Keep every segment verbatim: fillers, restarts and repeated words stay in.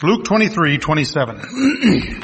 Luke twenty-three twenty-seven.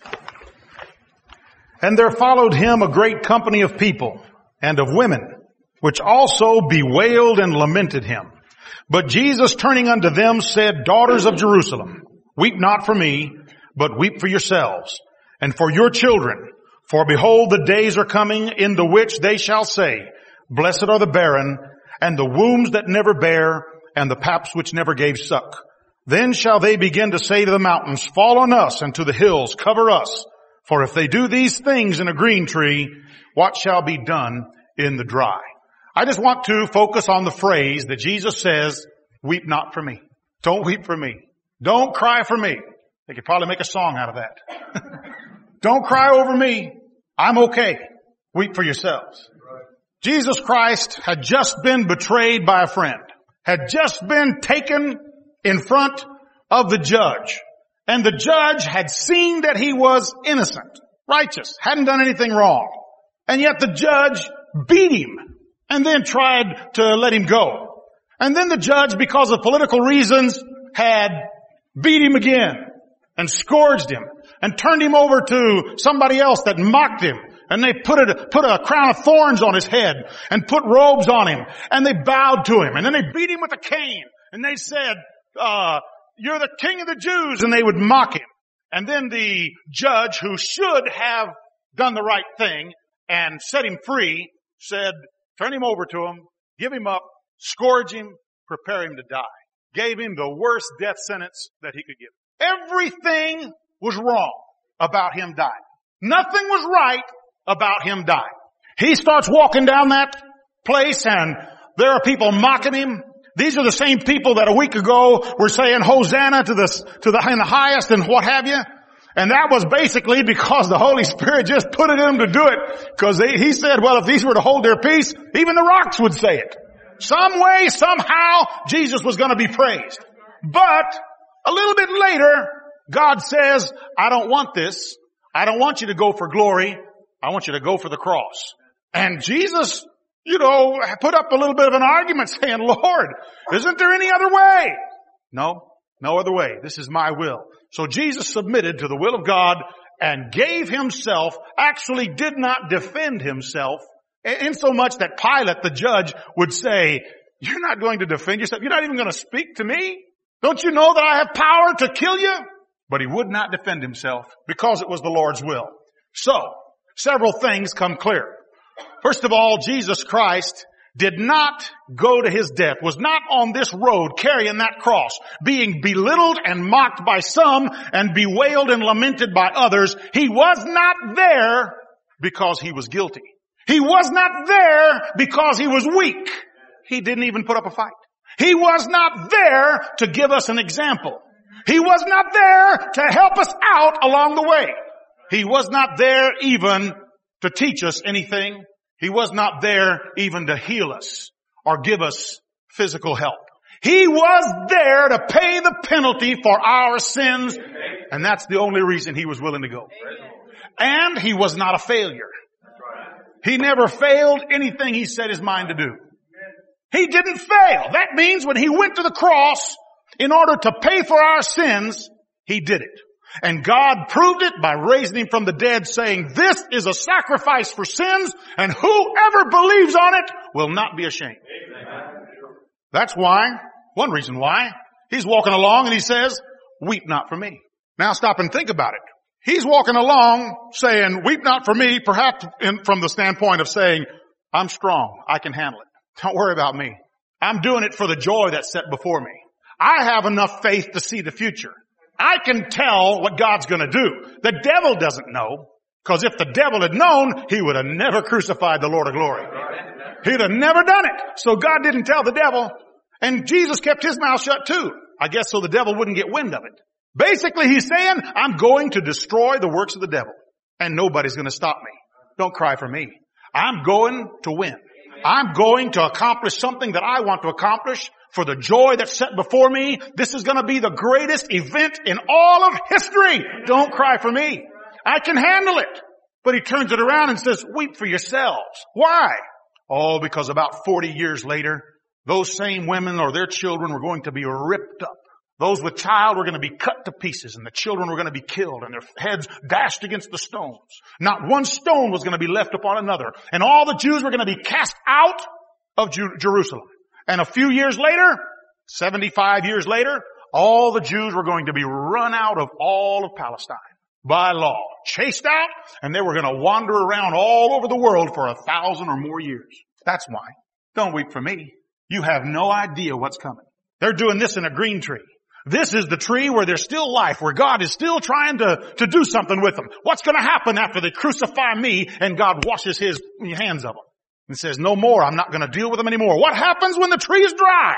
And there followed him a great company of people and of women, which also bewailed and lamented him. But Jesus, turning unto them, said, Daughters of Jerusalem, weep not for me, but weep for yourselves and for your children. For behold, the days are coming in the which they shall say, Blessed are the barren, and the wombs that never bare, and the paps which never gave suck. Then shall they begin to say to the mountains, Fall on us, and to the hills, cover us. For if they do these things in a green tree, what shall be done in the dry? I just want to focus on the phrase that Jesus says, weep not for me. Don't weep for me. Don't cry for me. They could probably make a song out of that. Don't cry over me. I'm okay. Weep for yourselves. Jesus Christ had just been betrayed by a friend, had just been taken in front of the judge. And the judge had seen that he was innocent, righteous, hadn't done anything wrong. And yet the judge beat him and then tried to let him go. And then the judge, because of political reasons, had beat him again and scourged him and turned him over to somebody else that mocked him. And they put a, put a crown of thorns on his head and put robes on him. And they bowed to him. And then they beat him with a cane. And they said, uh, you're the king of the Jews. And they would mock him. And then the judge, who should have done the right thing and set him free, said, turn him over to him, give him up, scourge him, prepare him to die. Gave him the worst death sentence that he could give. Everything was wrong about him dying. Nothing was right about him dying. He starts walking down that place and there are people mocking him. These are the same people that a week ago were saying Hosanna to the, to the, in the highest and what have you. And that was basically because the Holy Spirit just put it in them to do it. Because he said, well, if these were to hold their peace, even the rocks would say it. Some way, somehow, Jesus was going to be praised. But a little bit later, God says, I don't want this. I don't want you to go for glory. I want you to go for the cross. And Jesus, you know, put up a little bit of an argument saying, Lord, isn't there any other way? No, no other way. This is my will. So Jesus submitted to the will of God and gave himself, actually did not defend himself, in so much that Pilate, the judge, would say, you're not going to defend yourself. You're not even going to speak to me. Don't you know that I have power to kill you? But he would not defend himself because it was the Lord's will. So, several things come clear. First of all, Jesus Christ did not go to his death, was not on this road carrying that cross, being belittled and mocked by some and bewailed and lamented by others. He was not there because he was guilty. He was not there because he was weak. He didn't even put up a fight. He was not there to give us an example. He was not there to help us out along the way. He was not there even to teach us anything. He was not there even to heal us or give us physical help. He was there to pay the penalty for our sins, and that's the only reason he was willing to go. And he was not a failure. He never failed anything he set his mind to do. He didn't fail. That means when he went to the cross in order to pay for our sins, he did it. And God proved it by raising him from the dead, saying, this is a sacrifice for sins, and whoever believes on it will not be ashamed. Amen. That's why, one reason why, he's walking along and he says, weep not for me. Now stop and think about it. He's walking along saying, weep not for me, perhaps in, from the standpoint of saying, I'm strong, I can handle it. Don't worry about me. I'm doing it for the joy that's set before me. I have enough faith to see the future. I can tell what God's going to do. The devil doesn't know, because if the devil had known, he would have never crucified the Lord of glory. He'd have never done it. So God didn't tell the devil, and Jesus kept his mouth shut too. I guess so the devil wouldn't get wind of it. Basically, he's saying, I'm going to destroy the works of the devil, and nobody's going to stop me. Don't cry for me. I'm going to win. I'm going to accomplish something that I want to accomplish for the joy that's set before me. This is going to be the greatest event in all of history. Don't cry for me. I can handle it. But he turns it around and says, weep for yourselves. Why? Oh, because about forty years later, those same women or their children were going to be ripped up Those with child were going to be cut to pieces, and the children were going to be killed, and their heads dashed against the stones. Not one stone was going to be left upon another. And all the Jews were going to be cast out of Ju- Jerusalem. And a few years later, seventy-five years later, all the Jews were going to be run out of all of Palestine by law, chased out, and they were going to wander around all over the world for a thousand or more years. That's why. Don't weep for me. You have no idea what's coming. They're doing this in a green tree. This is the tree where there's still life, where God is still trying to, to do something with them. What's going to happen after they crucify me and God washes his hands of them and says, no more, I'm not going to deal with them anymore. What happens when the tree is dry?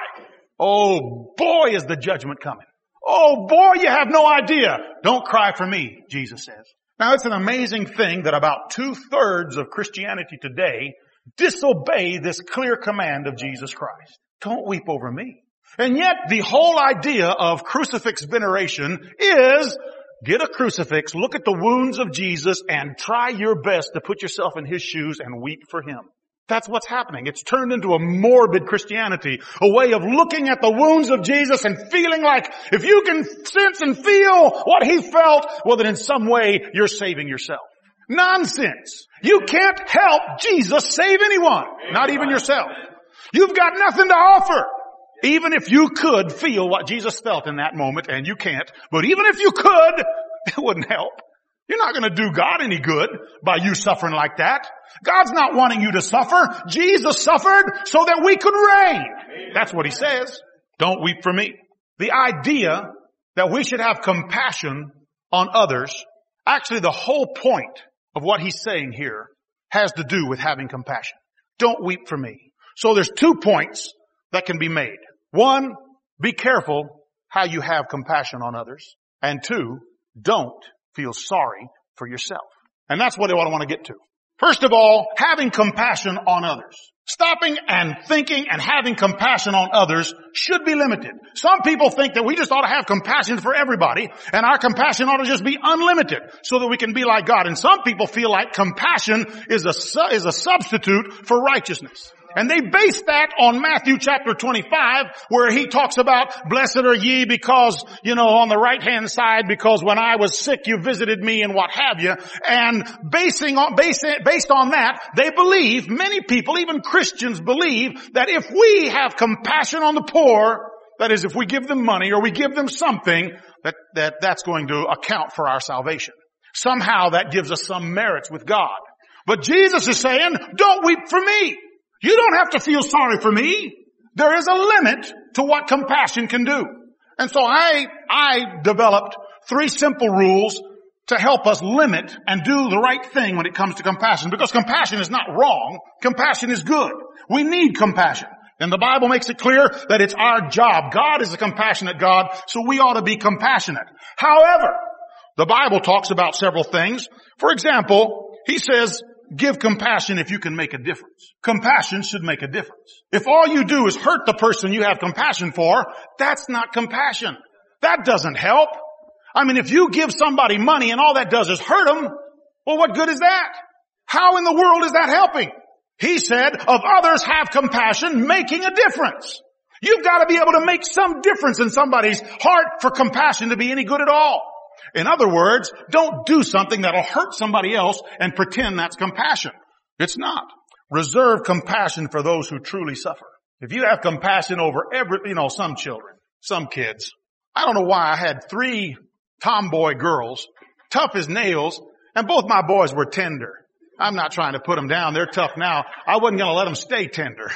Oh boy, is the judgment coming. Oh boy, you have no idea. Don't cry for me, Jesus says. Now it's an amazing thing that about two-thirds of Christianity today disobey this clear command of Jesus Christ. Don't weep over me. And yet the whole idea of crucifix veneration is get a crucifix, look at the wounds of Jesus, and try your best to put yourself in his shoes and weep for him. That's what's happening. It's turned into a morbid Christianity, a way of looking at the wounds of Jesus and feeling like if you can sense and feel what he felt, well then in some way you're saving yourself. Nonsense. You can't help Jesus save anyone, not even yourself. You've got nothing to offer. Even if you could feel what Jesus felt in that moment, and you can't, but even if you could, it wouldn't help. You're not going to do God any good by you suffering like that. God's not wanting you to suffer. Jesus suffered so that we could reign. That's what he says. Don't weep for me. The idea that we should have compassion on others, actually the whole point of what he's saying here has to do with having compassion. Don't weep for me. So there's two points that can be made. One, be careful how you have compassion on others. And two, don't feel sorry for yourself. And that's what I want to get to. First of all, having compassion on others. Stopping and thinking and having compassion on others should be limited. Some people think that we just ought to have compassion for everybody, and our compassion ought to just be unlimited so that we can be like God. And some people feel like compassion is a, su- is a substitute for righteousness. And they base that on Matthew chapter twenty-five, where he talks about, blessed are ye because, you know, on the right hand side, because when I was sick you visited me and what have you. And basing on, based, based on that, they believe, many people, even Christians believe, that if we have compassion on the poor, that is, if we give them money or we give them something, that, that that's going to account for our salvation. Somehow that gives us some merits with God. But Jesus is saying, don't weep for me. You don't have to feel sorry for me. There is a limit to what compassion can do. And so I, I developed three simple rules to help us limit and do the right thing when it comes to compassion. Because compassion is not wrong. Compassion is good. We need compassion. And the Bible makes it clear that it's our job. God is a compassionate God, so we ought to be compassionate. However, the Bible talks about several things. For example, he says, give compassion if you can make a difference. Compassion should make a difference. If all you do is hurt the person you have compassion for, that's not compassion. That doesn't help. I mean, if you give somebody money and all that does is hurt them, well, what good is that? How in the world is that helping? He said, of others have compassion, making a difference. You've got to be able to make some difference in somebody's heart for compassion to be any good at all. In other words, don't do something that'll hurt somebody else and pretend that's compassion. It's not. Reserve compassion for those who truly suffer. If you have compassion over every, you know, some children, some kids. I don't know why I had three tomboy girls, tough as nails, and both my boys were tender. I'm not trying to put them down. They're tough now. I wasn't going to let them stay tender.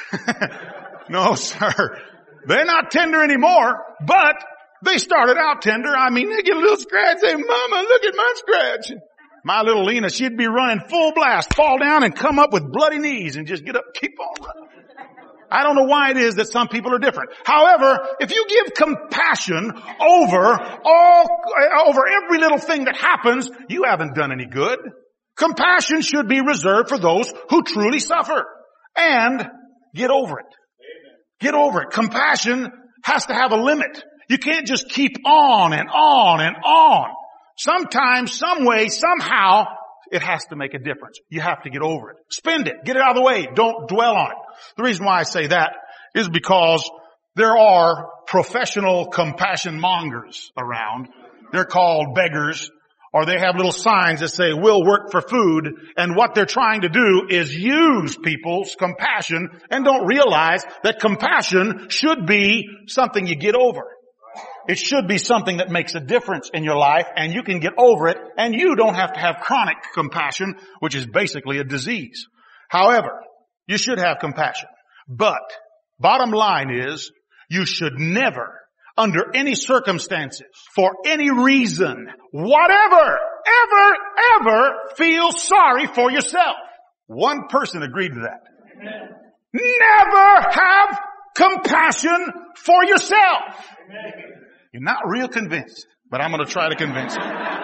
No, sir. They're not tender anymore, but they started out tender. I mean, they get a little scratch. Say, Mama, look at my scratch. My little Lena, she'd be running full blast, fall down and come up with bloody knees and just get up, keep on running. I don't know why it is that some people are different. However, if you give compassion over all, over every little thing that happens, you haven't done any good. Compassion should be reserved for those who truly suffer. And get over it. Get over it. Compassion has to have a limit. You can't just keep on and on and on. Sometimes, some way, somehow, it has to make a difference. You have to get over it. Spend it. Get it out of the way. Don't dwell on it. The reason why I say that is because There are professional compassion mongers around. They're called beggars, or they have little signs that say, we'll work for food. And what they're trying to do is use people's compassion and don't realize that compassion should be something you get over. It should be something that makes a difference in your life and you can get over it and you don't have to have chronic compassion, which is basically a disease. However, you should have compassion. But bottom line is you should never, under any circumstances, for any reason, whatever, ever, ever feel sorry for yourself. One person agreed to that. Amen. Never have compassion for yourself. Amen. You're not real convinced, but I'm going to try to convince you.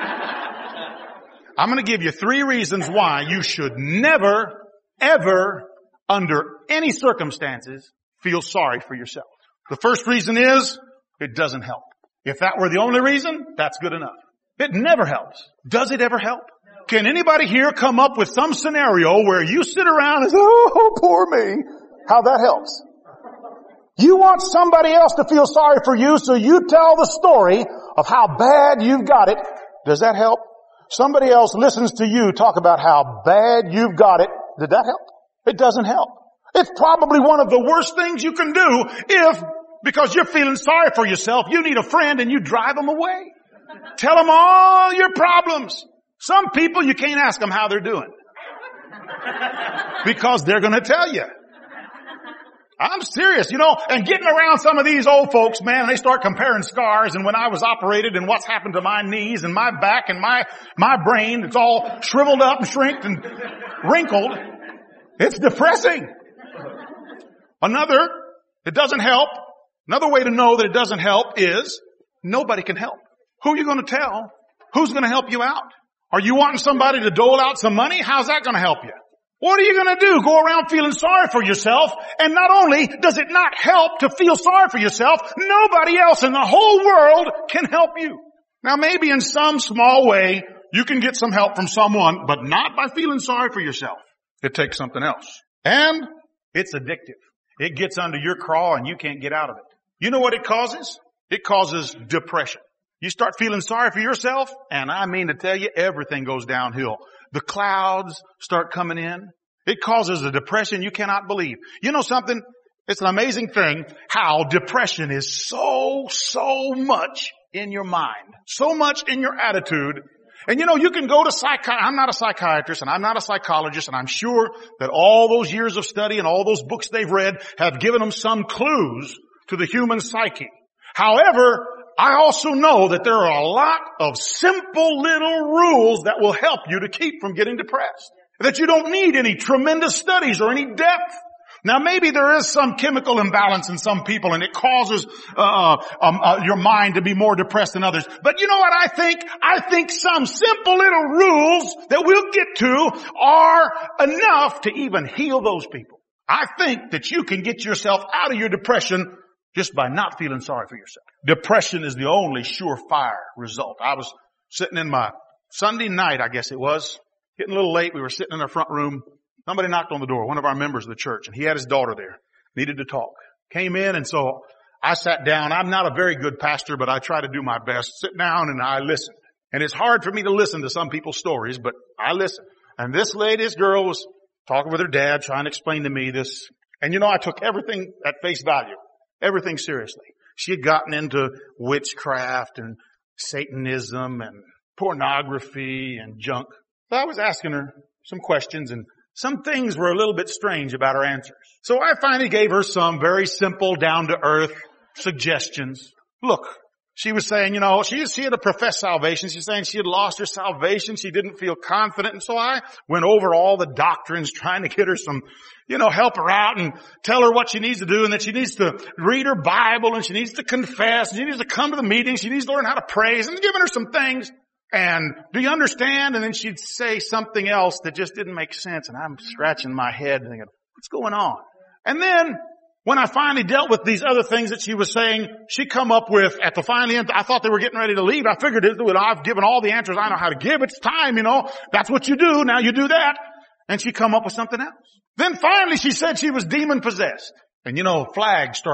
I'm going to give you three reasons why you should never, ever, under any circumstances, feel sorry for yourself. The first reason is, it doesn't help. If that were the only reason, that's good enough. It never helps. Does it ever help? Can anybody here come up with some scenario where you sit around and say, oh, poor me? How that helps? You want somebody else to feel sorry for you, so you tell the story of how bad you've got it. Does that help? Somebody else listens to you talk about how bad you've got it. Did that help? It doesn't help. It's probably one of the worst things you can do if, because you're feeling sorry for yourself, you need a friend and you drive them away. Tell them all your problems. Some people, you can't ask them how they're doing. Because they're going to tell you. I'm serious, you know, and getting around some of these old folks, man, they start comparing scars and when I was operated and what's happened to my knees and my back and my, my brain, it's all shriveled up and shrinked and wrinkled. It's depressing. Another, it doesn't help. Another way to know that it doesn't help is nobody can help. Who are you going to tell? Who's going to help you out? Are you wanting somebody to dole out some money? How's that going to help you? What are you going to do? Go around feeling sorry for yourself? And not only does it not help to feel sorry for yourself, nobody else in the whole world can help you. Now maybe in some small way you can get some help from someone, but not by feeling sorry for yourself. It takes something else. And it's addictive. It gets under your craw and you can't get out of it. You know what it causes? It causes depression. You start feeling sorry for yourself, and I mean to tell you, everything goes downhill. The clouds start coming in. It causes a depression you cannot believe. You know something? It's an amazing thing how depression is so, so much in your mind, so much in your attitude. And you know, you can go to psychi- I'm not a psychiatrist and I'm not a psychologist, and I'm sure that all those years of study and all those books they've read have given them some clues to the human psyche. However, I also know that there are a lot of simple little rules that will help you to keep from getting depressed. That you don't need any tremendous studies or any depth. Now maybe there is some chemical imbalance in some people and it causes uh, um, uh, your mind to be more depressed than others. But you know what I think? I think some simple little rules that we'll get to are enough to even heal those people. I think that you can get yourself out of your depression just by not feeling sorry for yourself. Depression is the only surefire result. I was sitting in my Sunday night, I guess it was, getting a little late. We were sitting in our front room. Somebody knocked on the door, one of our members of the church, and he had his daughter there, needed to talk. Came in, and so I sat down. I'm not a very good pastor, but I try to do my best. Sit down, and I listened. And it's hard for me to listen to some people's stories, but I listened. And this lady, this girl was talking with her dad, trying to explain to me this. And you know, I took everything at face value, everything seriously. She had gotten into witchcraft and Satanism and pornography and junk. So I was asking her some questions, and some things were a little bit strange about her answers. So I finally gave her some very simple, down-to-earth suggestions. Look, she was saying, you know, she, she had professed salvation. She's saying she had lost her salvation. She didn't feel confident. And so I went over all the doctrines, trying to get her some, you know, help her out and tell her what she needs to do, and that she needs to read her Bible, and she needs to confess, and she needs to come to the meetings. She needs to learn how to praise, and giving her some things. And do you understand? And then she'd say something else that just didn't make sense. And I'm scratching my head and thinking, what's going on? And then when I finally dealt with these other things that she was saying, she'd come up with, at the final end, I thought they were getting ready to leave. I figured it, I've given all the answers I know how to give. It's time, you know. That's what you do. Now you do that. And she'd come up with something else. Then finally she said she was demon possessed. And you know, flags start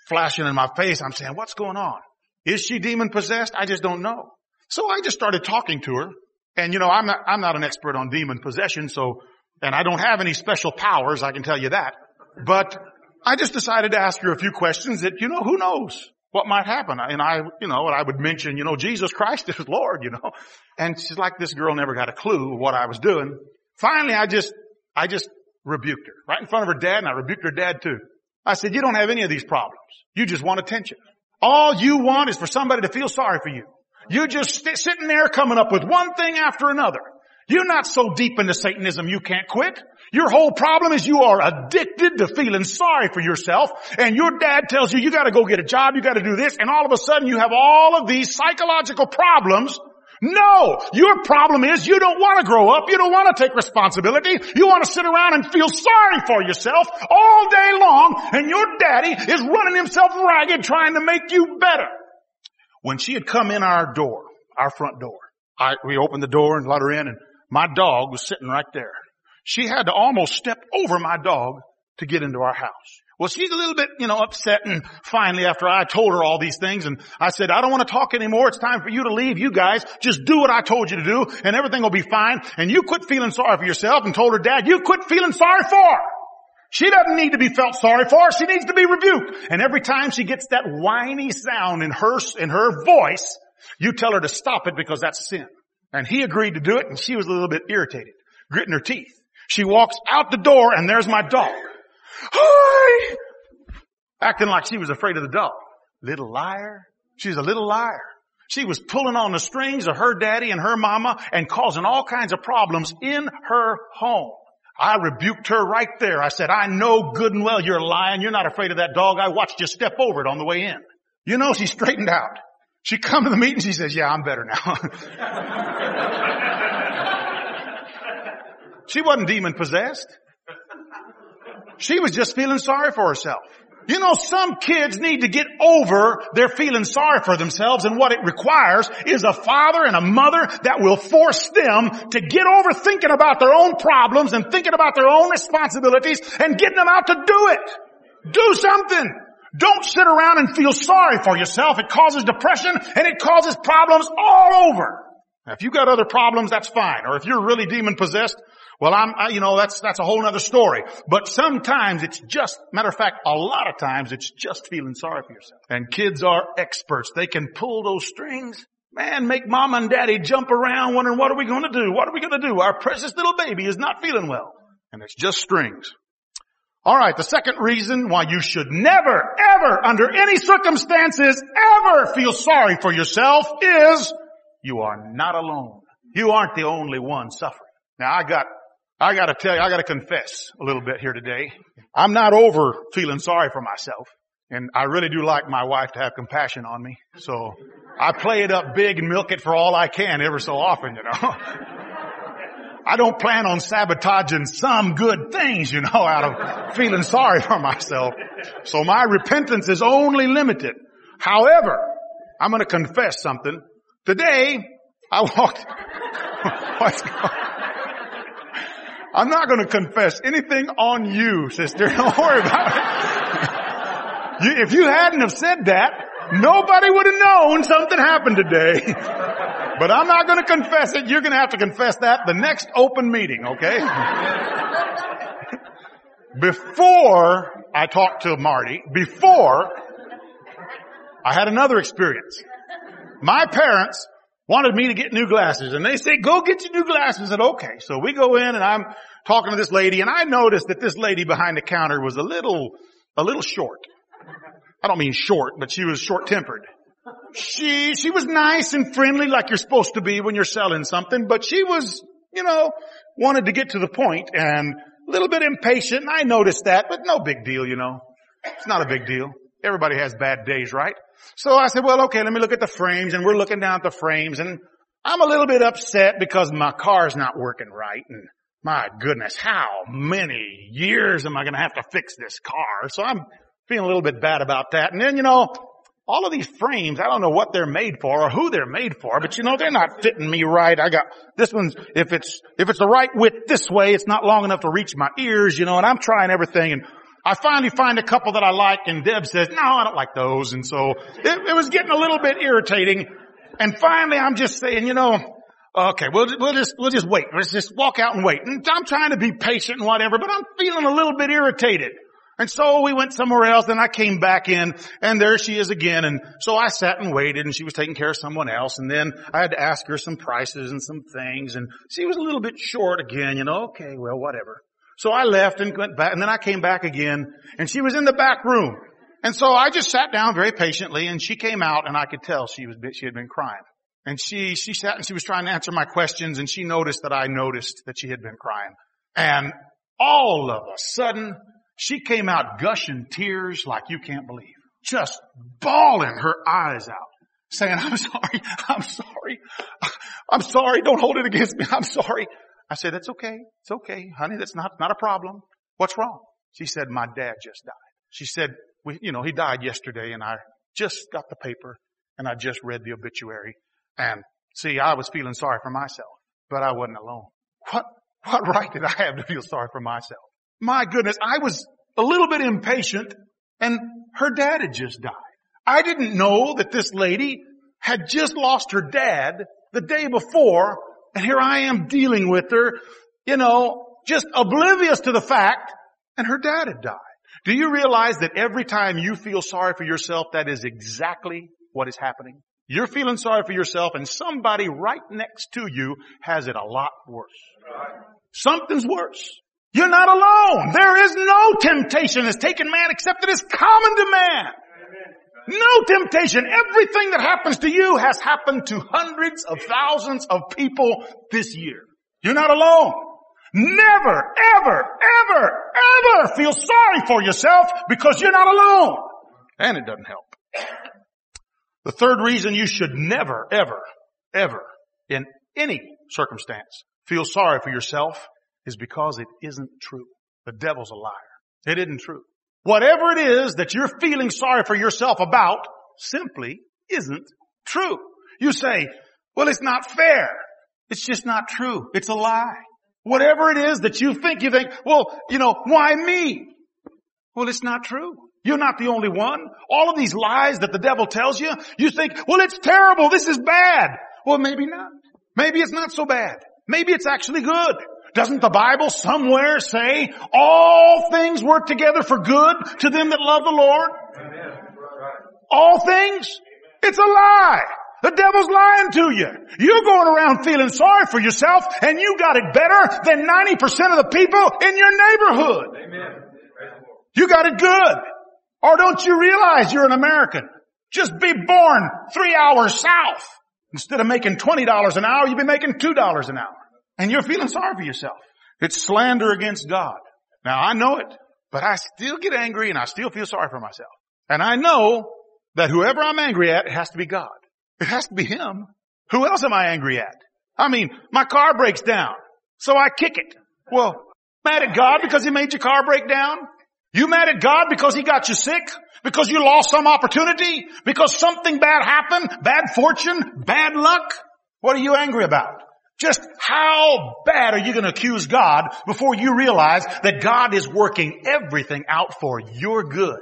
flashing in my face. I'm saying, what's going on? Is she demon possessed? I just don't know. So I just started talking to her. And you know, I'm not, I'm not an expert on demon possession, so, and I don't have any special powers, I can tell you that. But I just decided to ask her a few questions that, you know, who knows what might happen. And I, you know, and I would mention, you know, Jesus Christ is Lord, you know. And she's like, this girl never got a clue of what I was doing. Finally, I just, I just rebuked her right in front of her dad, and I rebuked her dad too. I said, you don't have any of these problems. You just want attention. All you want is for somebody to feel sorry for you. You're just st- sitting there coming up with one thing after another. You're not so deep into Satanism you can't quit. Your whole problem is you are addicted to feeling sorry for yourself, and your dad tells you you gotta go get a job, you gotta do this, and all of a sudden you have all of these psychological problems. No! Your problem is you don't want to grow up, you don't want to take responsibility, you want to sit around and feel sorry for yourself all day long, and your daddy is running himself ragged trying to make you better. When she had come in our door, our front door, I, we opened the door and let her in, and my dog was sitting right there. She had to almost step over my dog to get into our house. Well, she's a little bit, you know, upset, and finally after I told her all these things, and I said, I don't want to talk anymore. It's time for you to leave. You guys just do what I told you to do, and everything will be fine. And you quit feeling sorry for yourself, and told her dad, you quit feeling sorry for her. She doesn't need to be felt sorry for. She needs to be rebuked. And every time she gets that whiny sound in her, in her voice, you tell her to stop it because that's sin. And he agreed to do it, and she was a little bit irritated, gritting her teeth. She walks out the door, and there's my dog. Hi! Acting like she was afraid of the dog. Little liar. She's a little liar. She was pulling on the strings of her daddy and her mama and causing all kinds of problems in her home. I rebuked her right there. I said, I know good and well you're lying. You're not afraid of that dog. I watched you step over it on the way in. You know, she straightened out. She come to the meeting. She says, yeah, I'm better now. She wasn't demon possessed. She was just feeling sorry for herself. You know, some kids need to get over their feeling sorry for themselves, and what it requires is a father and a mother that will force them to get over thinking about their own problems and thinking about their own responsibilities and getting them out to do it. Do something. Don't sit around and feel sorry for yourself. It causes depression and it causes problems all over. Now, if you've got other problems, that's fine. Or if you're really demon possessed, well, I'm, I, you know, that's, that's a whole other story. But sometimes it's just, matter of fact, a lot of times it's just feeling sorry for yourself. And kids are experts. They can pull those strings. Man, make mama and daddy jump around wondering, what are we going to do? What are we going to do? Our precious little baby is not feeling well. And it's just strings. All right, the second reason why you should never, ever, under any circumstances, ever feel sorry for yourself is you are not alone. You aren't the only one suffering. Now, I got I got to tell you, I got to confess a little bit here today. I'm not over feeling sorry for myself. And I really do like my wife to have compassion on me. So I play it up big and milk it for all I can ever so often, you know. I don't plan on sabotaging some good things, you know, out of feeling sorry for myself. So my repentance is only limited. However, I'm going to confess something. Today, I walked... What's going on? I'm not going to confess anything on you, sister. Don't worry about it. You, if you hadn't have said that, nobody would have known something happened today. But I'm not going to confess it. You're going to have to confess that the next open meeting, okay? Before I talked to Marty, before I had another experience. My parents wanted me to get new glasses, and they say, go get your new glasses. I said, okay. So we go in, and I'm talking to this lady, and I noticed that this lady behind the counter was a little, a little short. I don't mean short, but she was short-tempered. She, she was nice and friendly like you're supposed to be when you're selling something, but she was, you know, wanted to get to the point and a little bit impatient, and I noticed that, but no big deal, you know. It's not a big deal. Everybody has bad days, right? So I said, well, okay, let me look at the frames, and we're looking down at the frames, and I'm a little bit upset because my car's not working right, and my goodness, how many years am I going to have to fix this car? So I'm feeling a little bit bad about that. And then, you know, all of these frames, I don't know what they're made for or who they're made for, but you know, they're not fitting me right. I got, this one's, if it's, if it's the right width this way, it's not long enough to reach my ears, you know, and I'm trying everything, and I finally find a couple that I like, and Deb says, no, I don't like those. And so it, it was getting a little bit irritating. And finally I'm just saying, you know, okay, we'll, we'll just, we'll just wait. Let's just walk out and wait. And I'm trying to be patient and whatever, but I'm feeling a little bit irritated. And so we went somewhere else, and I came back in, and there she is again. And so I sat and waited, and she was taking care of someone else. And then I had to ask her some prices and some things, and she was a little bit short again, you know, okay, well, whatever. So I left and went back, and then I came back again, and she was in the back room. And so I just sat down very patiently, and she came out, and I could tell she was, she had been crying. And she, she sat and she was trying to answer my questions, and she noticed that I noticed that she had been crying. And all of a sudden, she came out gushing tears like you can't believe. Just bawling her eyes out, saying, I'm sorry, I'm sorry, I'm sorry, don't hold it against me, I'm sorry. I said, that's okay, it's okay, honey, that's not, not a problem. What's wrong? She said, my dad just died. She said, we, you know, he died yesterday, and I just got the paper, and I just read the obituary. And see, I was feeling sorry for myself, but I wasn't alone. What, what right did I have to feel sorry for myself? My goodness, I was a little bit impatient, and her dad had just died. I didn't know that this lady had just lost her dad the day before, and here I am dealing with her, you know, just oblivious to the fact, and her dad had died. Do you realize that every time you feel sorry for yourself, that is exactly what is happening? You're feeling sorry for yourself, and somebody right next to you has it a lot worse. Something's worse. You're not alone. There is no temptation that's taken man except that is common to man. No temptation. Everything that happens to you has happened to hundreds of thousands of people this year. You're not alone. Never, ever, ever, ever feel sorry for yourself because you're not alone. And it doesn't help. The third reason you should never, ever, ever, in any circumstance, feel sorry for yourself is because it isn't true. The devil's a liar. It isn't true. Whatever it is that you're feeling sorry for yourself about simply isn't true. You say, well, it's not fair. It's just not true. It's a lie. Whatever it is that you think, you think, well, you know, why me? Well, it's not true. You're not the only one. All of these lies that the devil tells you, you think, well, it's terrible. This is bad. Well, maybe not. Maybe it's not so bad. Maybe it's actually good. Doesn't the Bible somewhere say all things work together for good to them that love the Lord? Amen. All things? It's a lie. The devil's lying to you. You're going around feeling sorry for yourself, and you got it better than ninety percent of the people in your neighborhood. Amen. You got it good. Or don't you realize you're an American? Just be born three hours south. Instead of making twenty dollars an hour, you'll be making two dollars an hour. And you're feeling sorry for yourself. It's slander against God. Now, I know it, but I still get angry, and I still feel sorry for myself. And I know that whoever I'm angry at, it has to be God. It has to be Him. Who else am I angry at? I mean, my car breaks down, so I kick it. Well, mad at God because He made your car break down? You mad at God because He got you sick? Because you lost some opportunity? Because something bad happened? Bad fortune? Bad luck? What are you angry about? Just how bad are you going to accuse God before you realize that God is working everything out for your good?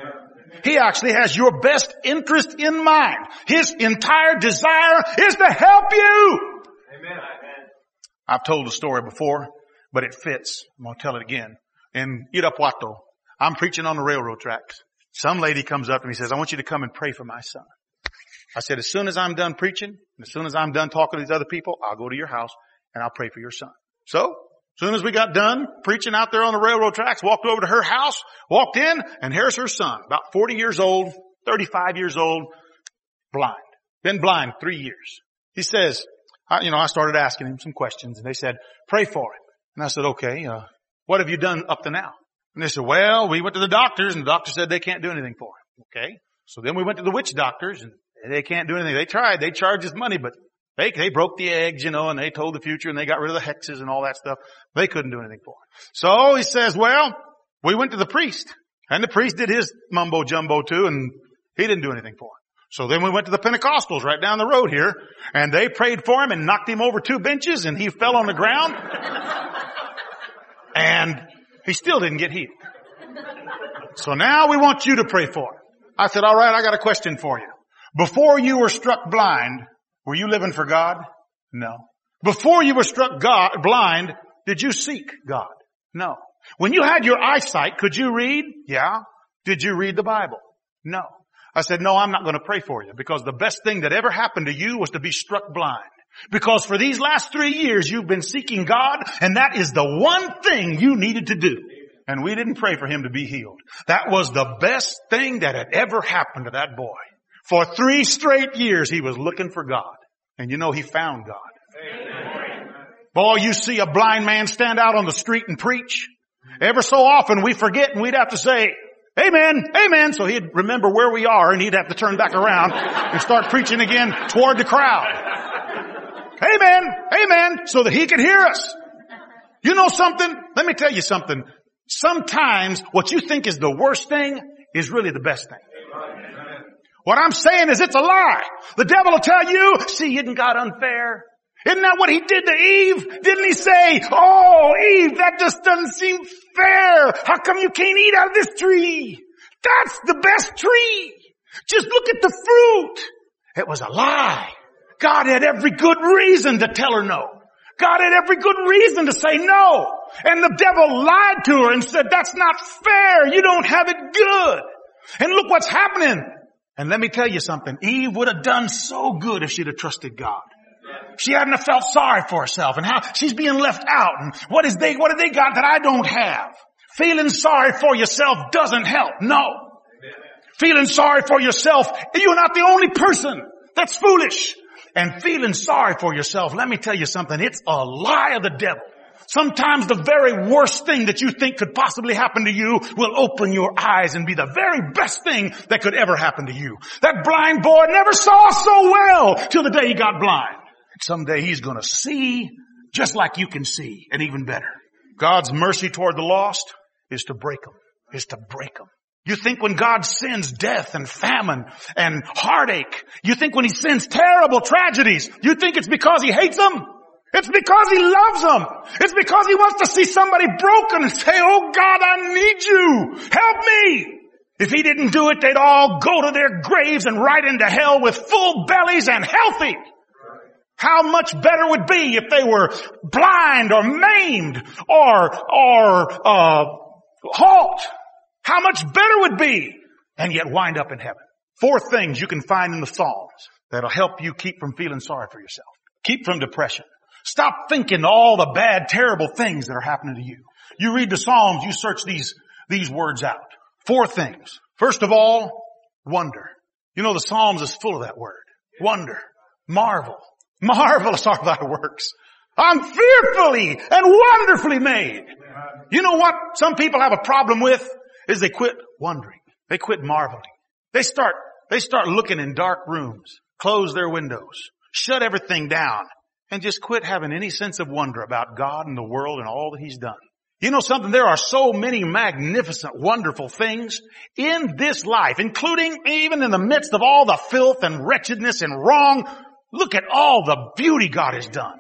He actually has your best interest in mind. His entire desire is to help you. Amen. I've told the story before, but it fits. I'm going to tell it again. In Irapuato, I'm preaching on the railroad tracks. Some lady comes up to me and says, I want you to come and pray for my son. I said, as soon as I'm done preaching, and as soon as I'm done talking to these other people, I'll go to your house and I'll pray for your son. So, as soon as we got done preaching out there on the railroad tracks, walked over to her house, walked in, and here's her son, about forty years old, thirty-five years old, blind. Been blind three years. He says, I, you know, I started asking him some questions, and they said, pray for him. And I said, okay, uh, what have you done up to now? And they said, well, we went to the doctors, and the doctor said they can't do anything for him. Okay. So then we went to the witch doctors, and they can't do anything. They tried. They charged us money, but they, they broke the eggs, you know, and they told the future, and they got rid of the hexes and all that stuff. They couldn't do anything for him. So he says, well, we went to the priest, and the priest did his mumbo jumbo too, and he didn't do anything for him. So then we went to the Pentecostals right down the road here, and they prayed for him and knocked him over two benches, and he fell on the ground. And he still didn't get healed. So now we want you to pray for him. I said, all right, I got a question for you. Before you were struck blind, were you living for God? No. Before you were struck God, blind, did you seek God? No. When you had your eyesight, could you read? Yeah. Did you read the Bible? No. I said, no, I'm not going to pray for you because the best thing that ever happened to you was to be struck blind. Because for these last three years, you've been seeking God, and that is the one thing you needed to do. And we didn't pray for him to be healed. That was the best thing that had ever happened to that boy. For three straight years, he was looking for God. And you know, he found God. Amen. Boy, you see a blind man stand out on the street and preach. Ever so often, we forget and we'd have to say, amen, amen. So he'd remember where we are and he'd have to turn back around and start preaching again toward the crowd. Amen, amen, so that he could hear us. You know something? Let me tell you something. Sometimes what you think is the worst thing is really the best thing. What I'm saying is it's a lie. The devil will tell you, see, isn't God unfair? Isn't that what he did to Eve? Didn't he say, oh, Eve, that just doesn't seem fair. How come you can't eat out of this tree? That's the best tree. Just look at the fruit. It was a lie. God had every good reason to tell her no. God had every good reason to say no. And the devil lied to her and said, that's not fair. You don't have it good. And look what's happening. And let me tell you something. Eve would have done so good if she'd have trusted God. She hadn't have felt sorry for herself and how she's being left out. And what is they, what have they got that I don't have? Feeling sorry for yourself doesn't help. No. Feeling sorry for yourself, you're not the only person. That's foolish. And feeling sorry for yourself, let me tell you something, it's a lie of the devil. Sometimes the very worst thing that you think could possibly happen to you will open your eyes and be the very best thing that could ever happen to you. That blind boy never saw so well till the day he got blind. Someday he's going to see just like you can see, and even better. God's mercy toward the lost is to break them, is to break them. You think when God sends death and famine and heartache, you think when he sends terrible tragedies, you think it's because he hates them? It's because he loves them. It's because he wants to see somebody broken and say, oh God, I need you. Help me. If he didn't do it, they'd all go to their graves and right into hell with full bellies and healthy. How much better would be if they were blind or maimed or, or, uh, halt. How much better would be, and yet wind up in heaven. Four things you can find in the Psalms that'll help you keep from feeling sorry for yourself. Keep from depression. Stop thinking all the bad, terrible things that are happening to you. You read the Psalms, you search these, these words out. Four things. First of all, wonder. You know the Psalms is full of that word. Wonder. Marvel. Marvelous are thy works. I'm fearfully and wonderfully made. You know what some people have a problem with? Is they quit wondering. They quit marveling. They start, they start looking in dark rooms, close their windows, shut everything down, and just quit having any sense of wonder about God and the world and all that he's done. You know something? There are so many magnificent, wonderful things in this life, including even in the midst of all the filth and wretchedness and wrong. Look at all the beauty God has done.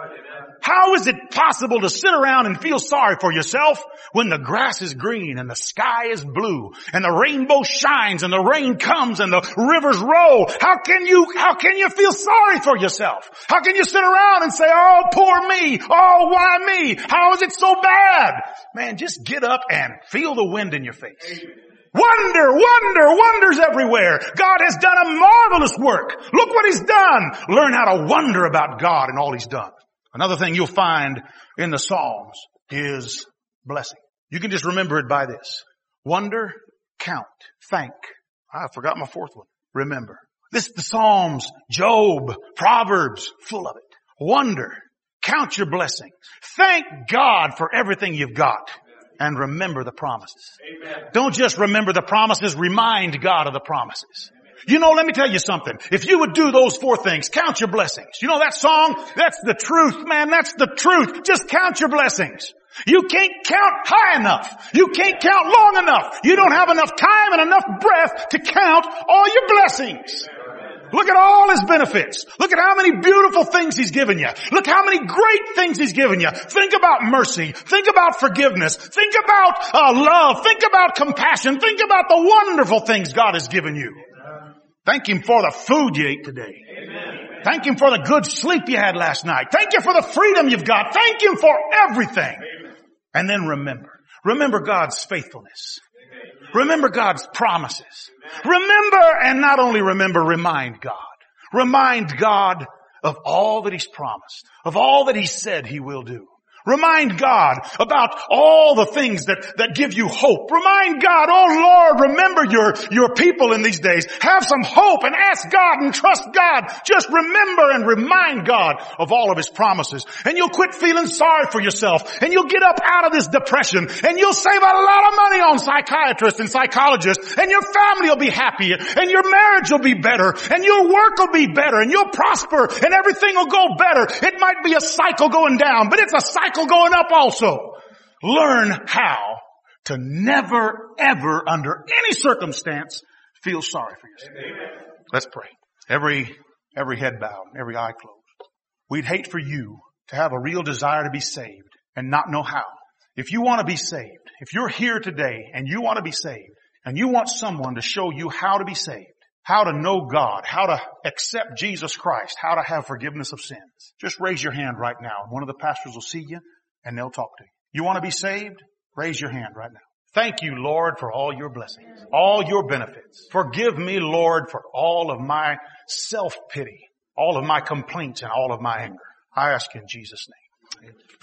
How is it possible to sit around and feel sorry for yourself when the grass is green and the sky is blue and the rainbow shines and the rain comes and the rivers roll? How can you, how can you feel sorry for yourself? How can you sit around and say, oh, poor me. Oh, why me? How is it so bad? Man, just get up and feel the wind in your face. Wonder, wonder, wonders everywhere. God has done a marvelous work. Look what he's done. Learn how to wonder about God and all he's done. Another thing you'll find in the Psalms is blessing. You can just remember it by this. Wonder, count, thank. I forgot my fourth one. Remember. This is the Psalms, Job, Proverbs, full of it. Wonder, count your blessings. Thank God for everything you've got. And remember the promises. Amen. Don't just remember the promises, remind God of the promises. You know, let me tell you something. If you would do those four things, count your blessings. You know that song? That's the truth, man. That's the truth. Just count your blessings. You can't count high enough. You can't count long enough. You don't have enough time and enough breath to count all your blessings. Look at all His benefits. Look at how many beautiful things He's given you. Look how many great things He's given you. Think about mercy. Think about forgiveness. Think about uh, love. Think about compassion. Think about the wonderful things God has given you. Thank Him for the food you ate today. Amen. Thank Him for the good sleep you had last night. Thank you for the freedom you've got. Thank Him for everything. Amen. And then remember. Remember God's faithfulness. Remember God's promises. Remember, and not only remember, remind God. Remind God of all that He's promised, of all that He said He will do. Remind God about all the things that, that give you hope. Remind God, oh Lord, remember your, your people in these days. Have some hope and ask God and trust God. Just remember and remind God of all of His promises. And you'll quit feeling sorry for yourself. And you'll get up out of this depression. And you'll save a lot of money on psychiatrists and psychologists. And your family will be happier. And your marriage will be better. And your work will be better. And you'll prosper. And everything will go better. It might be a cycle going down, but it's a cycle going up also. Learn how to never, ever, under any circumstance, feel sorry for yourself. Amen. Let's pray. Every, every head bowed, every eye closed. We'd hate for you to have a real desire to be saved and not know how. If you want to be saved, if you're here today and you want to be saved and you want someone to show you how to be saved, how to know God, how to accept Jesus Christ, how to have forgiveness of sins, just raise your hand right now. One of the pastors will see you and they'll talk to you. You want to be saved? Raise your hand right now. Thank you, Lord, for all your blessings, all your benefits. Forgive me, Lord, for all of my self-pity, all of my complaints, and all of my anger. I ask in Jesus' name. Amen.